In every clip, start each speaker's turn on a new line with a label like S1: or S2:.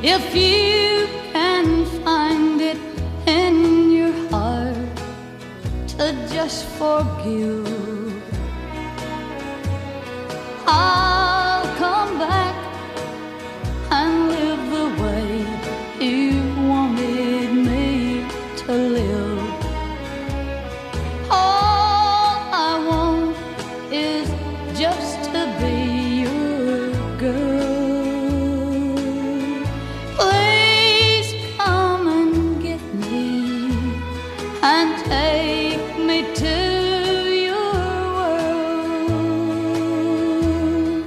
S1: If you can find it in your heart to just forgive, I'll come back and live the way you wanted me to live. All I want is just to be your girl. Please come and get me and take me to your world.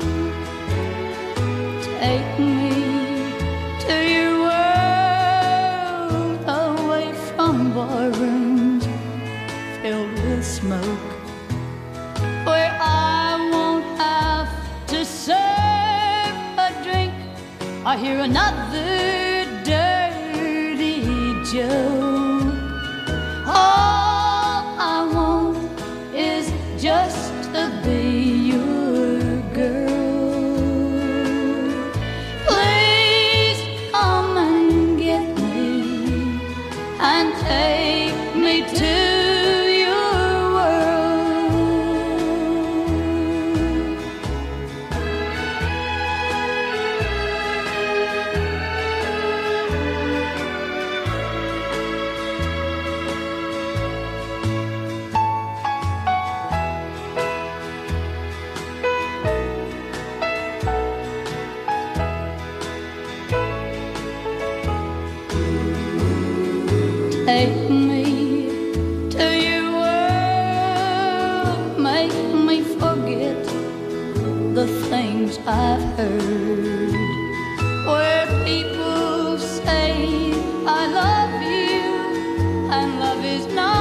S1: Take me to your world, away from barrooms filled with smoke, where I won't have to serve a drink or hear another dirty joke. All I want is just to be your girl. Please come and get me and take me to your world. Take me to your world, make me forget the things I've heard, where people say I love you and love is not